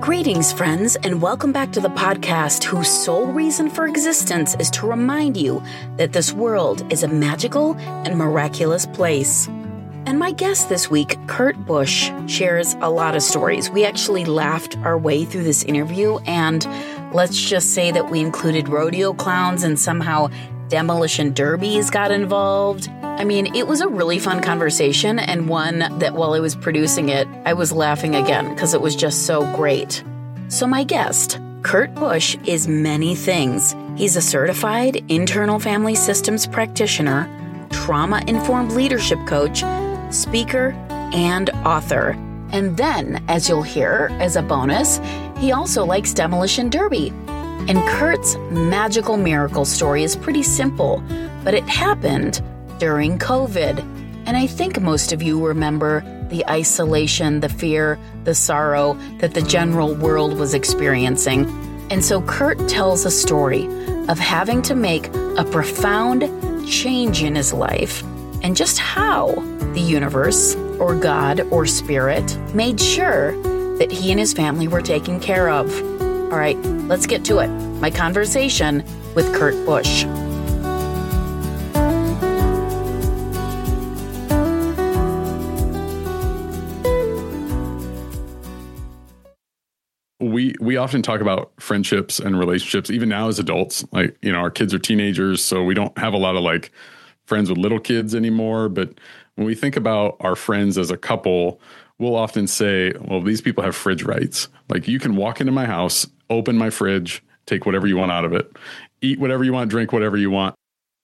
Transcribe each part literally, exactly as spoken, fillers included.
Greetings, friends, and welcome back to the podcast whose sole reason for existence is to remind you that this world is a magical and miraculous place. And my guest this week, Kurt Busch, shares a lot of stories. We actually laughed our way through this interview, and let's just say that we included rodeo clowns and somehow demolition derbies got involved. I mean, it was a really fun conversation, and one that while I was producing it, I was laughing again because it was just so great. So my guest, Kurt Busch, is many things. He's a certified internal family systems practitioner, trauma-informed leadership coach, speaker, and author. And then, as you'll hear as a bonus, he also likes demolition derby. And Kurt's magical miracle story is pretty simple, but it happened during COVID. And I think most of you remember the isolation, the fear, the sorrow that the general world was experiencing. And so Kurt tells a story of having to make a profound change in his life and just how the universe or God or spirit made sure that he and his family were taken care of. All right, let's get to it. My conversation with Kurt Busch. We we often talk about friendships and relationships, even now as adults. Like, you know, our kids are teenagers, so we don't have a lot of like friends with little kids anymore. But when we think about our friends as a couple, we'll often say, well, these people have fridge rights. Like, you can walk into my house, open my fridge, take whatever you want out of it, eat whatever you want, drink whatever you want.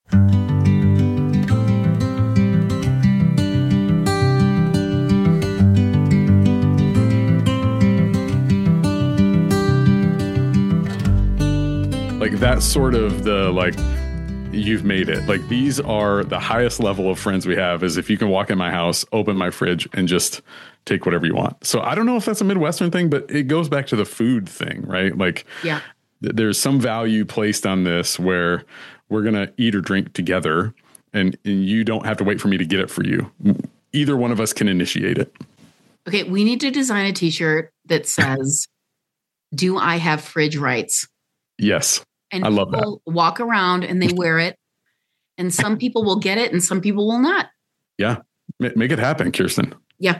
Like, that's sort of the, like, you've made it. Like, these are the highest level of friends we have, is if you can walk in my house, open my fridge, and just take whatever you want. So I don't know if that's a Midwestern thing, but it goes back to the food thing, right? Like, yeah, th- there's some value placed on this where we're going to eat or drink together, and, and you don't have to wait for me to get it for you. Either one of us can initiate it. Okay, we need to design a t-shirt that says, do I have fridge rights? Yes. And I love people that. Walk around and they wear it, and some people will get it and some people will not. Yeah. M- make it happen, Kirsten. Yeah.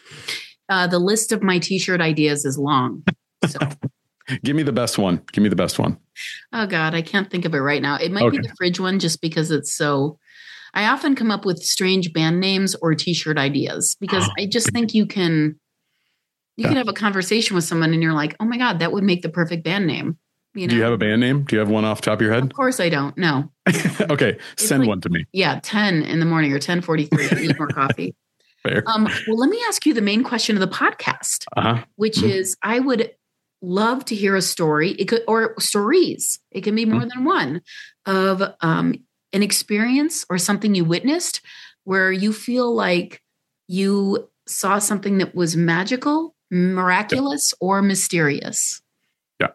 Uh, the list of my t-shirt ideas is long. So. Give me the best one. Give me the best one. Oh God, I can't think of it right now. It might Okay. be the fridge one just because it's so, I often come up with strange band names or t-shirt ideas because I just think you can, you Yeah. can have a conversation with someone and you're like, oh my God, that would make the perfect band name. You know? Do you have a band name? Do you have one off the top of your head? Of course I don't. No. Okay. It's Send like, one to me. Yeah. ten in the morning or ten forty-three. I need more coffee. Fair. Um, well, let me ask you the main question of the podcast, Uh-huh. which Mm-hmm. is I would love to hear a story. It could, or stories. It can be more Mm-hmm. than one of um, an experience or something you witnessed where you feel like you saw something that was magical, miraculous, yeah. or mysterious. Yeah.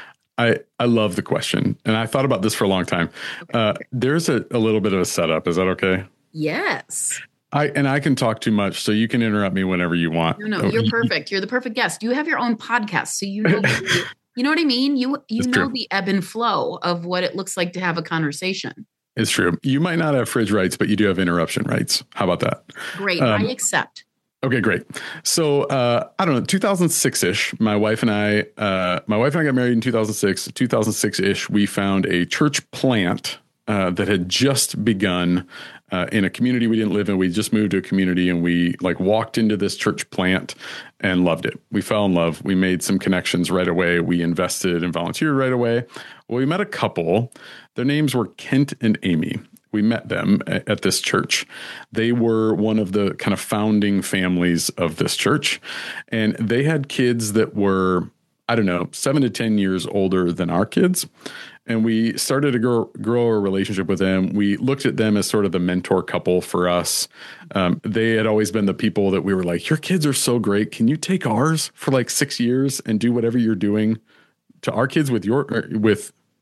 I, I love the question. And I thought about this for a long time. Okay. Uh, there's a, a little bit of a setup. Is that okay? Yes. I and I can talk too much, so you can interrupt me whenever you want. No, no, you're perfect. You're the perfect guest. You have your own podcast, so you know, you know what I mean? You you it's know true. The ebb and flow of what it looks like to have a conversation. It's true. You might not have fridge rights, but you do have interruption rights. How about that? Great. Um, I accept. Okay, great. So, uh, I don't know, two thousand six-ish, my wife and I, uh, my wife and I got married in two thousand six. two thousand six-ish, we found a church plant uh, that had just begun uh, in a community we didn't live in. We just moved to a community, and we like walked into this church plant and loved it. We fell in love. We made some connections right away. We invested and volunteered right away. Well, we met a couple. Their names were Kent and Amy. We met them at this church. They were one of the kind of founding families of this church. And they had kids that were, I don't know, seven to ten years older than our kids. And we started to grow, grow a relationship with them. We looked at them as sort of the mentor couple for us. Um, they had always been the people that we were like, your kids are so great. Can you take ours for like six years and do whatever you're doing to our kids with your, with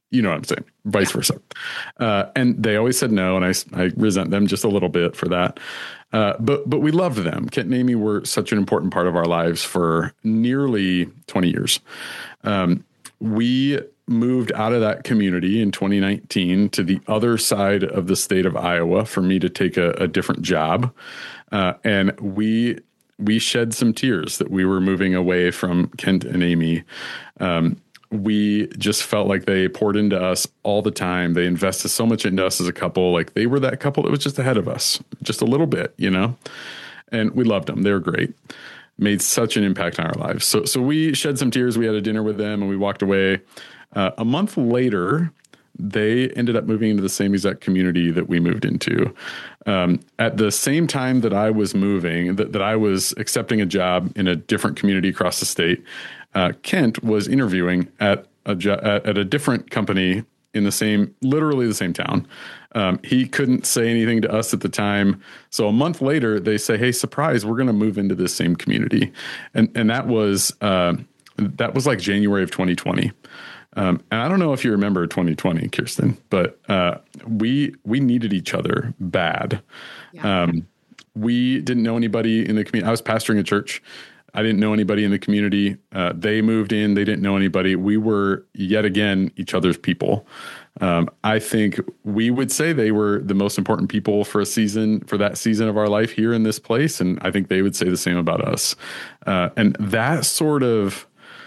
You know what I'm saying? Vice versa. Uh, and they always said no. And I, I resent them just a little bit for that. Uh, but but we loved them. Kent and Amy were such an important part of our lives for nearly twenty years. Um, we moved out of that community in twenty nineteen to the other side of the state of Iowa for me to take a, a different job. Uh, and we we shed some tears that we were moving away from Kent and Amy. Um, we just felt like they poured into us all the time. They invested so much into us as a couple. Like they were that couple that was just ahead of us, just a little bit, you know, and we loved them. They were great. Made such an impact on our lives. So, so we shed some tears. We had a dinner with them and we walked away. Uh, a month later, they ended up moving into the same exact community that we moved into. Um, at the same time that I was moving, that, that I was accepting a job in a different community across the state, uh, Kent was interviewing at a jo- at a different company in the same, literally the same town. Um, he couldn't say anything to us at the time. So a month later, they say, "Hey, surprise, we're going to move into this same community," and and that was uh, that was like January of twenty twenty. Um, and I don't know if you remember twenty twenty, Kirsten, but uh, we we needed each other bad. Yeah. Um, we didn't know anybody in the community. I was pastoring a church. I didn't know anybody in the community. Uh, they moved in. They didn't know anybody. We were yet again each other's people. Um, I think we would say they were the most important people for a season, for that season of our life here in this place. And I think they would say the same about us. Uh, and that sort of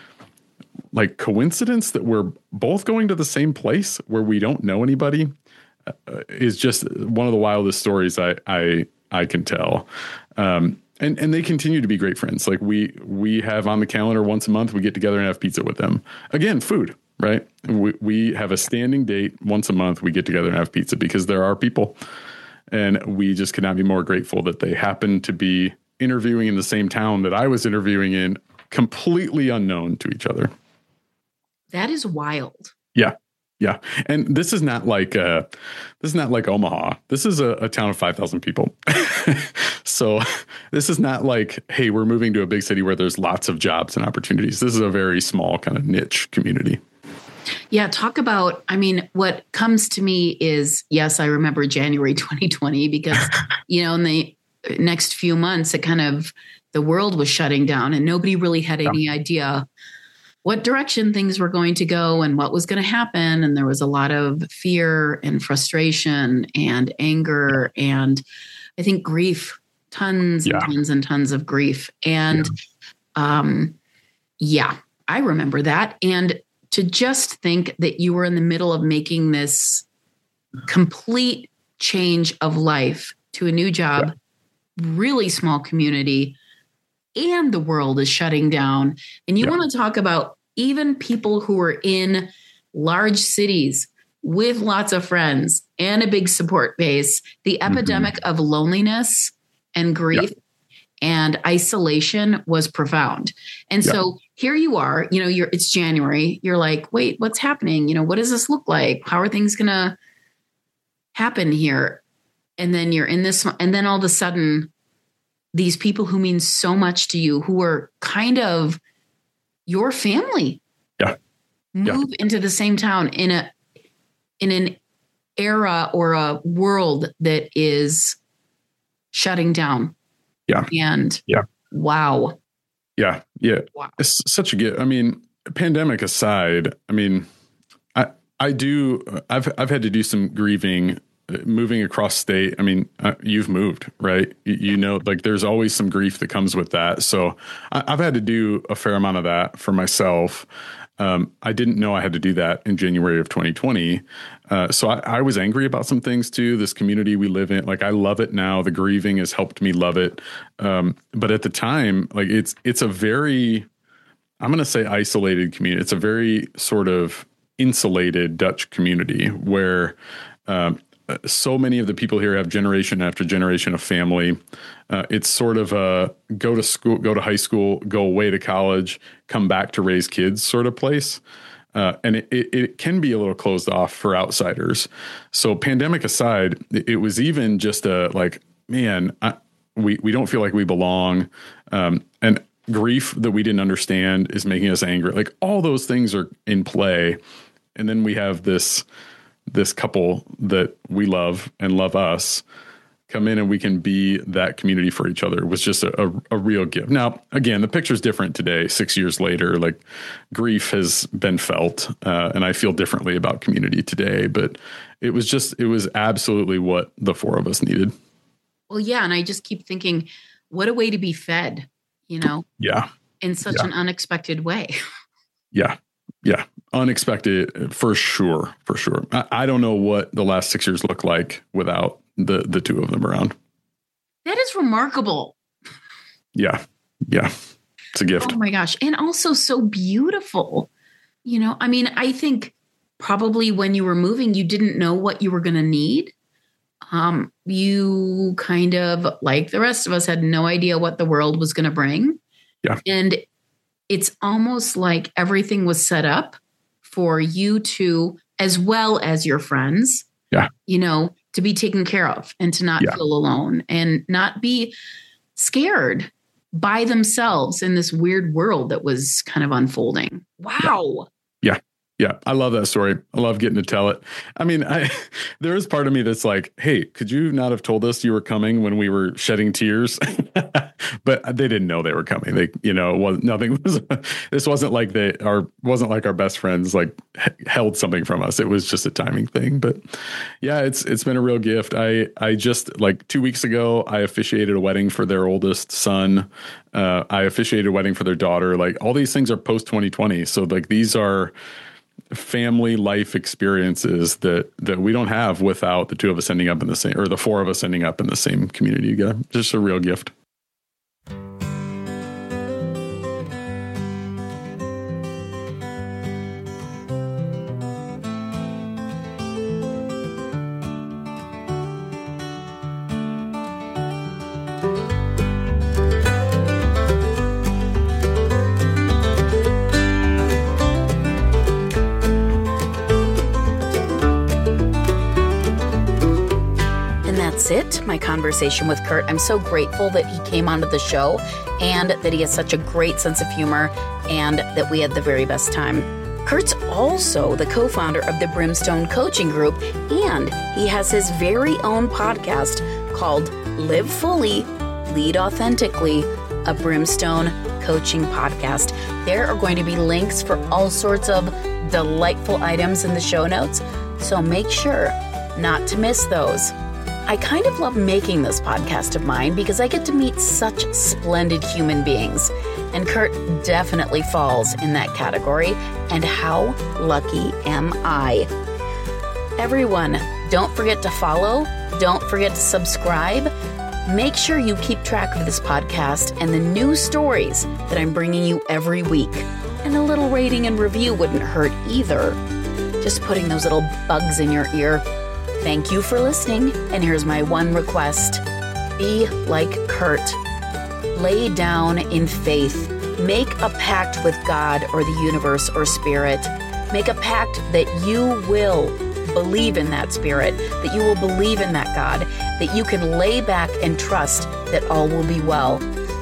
like coincidence that we're both going to the same place where we don't know anybody uh, is just one of the wildest stories I, I, I can tell. Um, and, and they continue to be great friends. Like we, we have on the calendar once a month, we get together and have pizza with them. Again, food, right? We, we have a standing date once a month. We get together and have pizza because there are people, and we just could not be more grateful that they happen to be interviewing in the same town that I was interviewing in, completely unknown to each other. That is wild. Yeah. Yeah. And this is not like, uh, this is not like Omaha. This is a, a town of five thousand people. So this is not like, hey, we're moving to a big city where there's lots of jobs and opportunities. This is a very small kind of niche community. Yeah. Talk about, I mean, what comes to me is, yes, I remember January twenty twenty because, you know, in the next few months, it kind of, the world was shutting down and nobody really had any yeah. idea what direction things were going to go and what was going to happen. And there was a lot of fear and frustration and anger and I think grief, tons yeah. and tons and tons of grief. And yeah. um, yeah, I remember that. And to just think that you were in the middle of making this complete change of life to a new job, yeah. really small community, and the world is shutting down. And you yeah. want to talk about even people who are in large cities with lots of friends and a big support base, the mm-hmm. epidemic of loneliness and grief yeah. and isolation was profound. And yeah. so here you are, you know, you're, it's January. You're like, wait, what's happening? You know, what does this look like? How are things going to happen here? And then you're in this, and then all of a sudden, these people who mean so much to you, who are kind of your family, yeah, move yeah. into the same town in a in an era or a world that is shutting down. Yeah, and yeah, wow, yeah, yeah. Wow. It's such a gift. I mean, pandemic aside, I mean, I I do. I've I've had to do some grieving. Moving across state. I mean, uh, you've moved, right? You, you know, like there's always some grief that comes with that. So I, I've had to do a fair amount of that for myself. Um, I didn't know I had to do that in January of twenty twenty. Uh, so I, I was angry about some things too. This community we live in, like I love it now. The grieving has helped me love it. Um, but at the time, like it's, it's a very, I'm going to say isolated community. It's a very sort of insulated Dutch community where, um, so many of the people here have generation after generation of family. Uh, it's sort of a go to school, go to high school, go away to college, come back to raise kids sort of place. Uh, and it, it, it can be a little closed off for outsiders. So pandemic aside, it, it was even just a like, man, I, we, we don't feel like we belong. Um, and grief that we didn't understand is making us angry. Like all those things are in play. and then we have this this couple that we love and love us come in, and we can be that community for each other. It was just a, a, a real gift. Now, again, the picture's different today, six years later. Like, grief has been felt, uh, and I feel differently about community today. But it was just, it was absolutely what the four of us needed. Well, yeah, and I just keep thinking, what a way to be fed, you know? Yeah. In such yeah. an unexpected way. Yeah. Yeah. Unexpected, for sure. For sure. I, I don't know what the last six years look like without the the two of them around. That is remarkable. Yeah. Yeah. It's a gift. Oh my gosh. And also so beautiful. You know, I mean, I think probably when you were moving, you didn't know what you were going to need. Um, you kind of, like the rest of us, had no idea what the world was going to bring. Yeah. And it's almost like everything was set up for you to, as well as your friends, yeah, you know, to be taken care of and to not yeah. feel alone and not be scared by themselves in this weird world that was kind of unfolding. Wow. Yeah. Yeah. I love that story. I love getting to tell it. I mean, I, there is part of me that's like, hey, could you not have told us you were coming when we were shedding tears? But they didn't know they were coming. They, you know, it was nothing was, this wasn't like they are, wasn't like our best friends like held something from us. It was just a timing thing. But yeah, it's, it's been a real gift. I, I just like two weeks ago, I officiated a wedding for their oldest son. Uh, I officiated a wedding for their daughter. Like, all these things are post twenty twenty. So like, these are family life experiences that that we don't have without the two of us ending up in the same, or the four of us ending up in the same community together. Just a real gift. It, my conversation with Kurt. I'm so grateful that he came onto the show and that he has such a great sense of humor and that we had the very best time. Kurt's also the co-founder of the Brimstone Coaching Group, and he has his very own podcast called Live Fully, Lead Authentically, a Brimstone Coaching podcast. There are going to be links for all sorts of delightful items in the show notes, so make sure not to miss those. I kind of love making this podcast of mine because I get to meet such splendid human beings, and Kurt definitely falls in that category, and how lucky am I? Everyone, don't forget to follow, don't forget to subscribe. Make sure you keep track of this podcast and the new stories that I'm bringing you every week. And a little rating and review wouldn't hurt either. Just putting those little bugs in your ear. Thank you for listening, and here's my one request. Be like Kurt. Lay down in faith. Make a pact with God or the universe or spirit. Make a pact that you will believe in that spirit, that you will believe in that God, that you can lay back and trust that all will be well.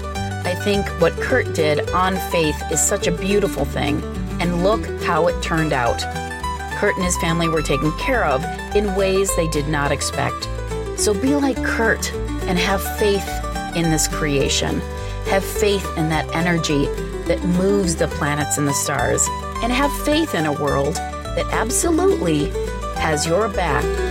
I think what Kurt did on faith is such a beautiful thing, and look how it turned out. Kurt and his family were taken care of in ways they did not expect. So be like Kurt and have faith in this creation. Have faith in that energy that moves the planets and the stars. And have faith in a world that absolutely has your back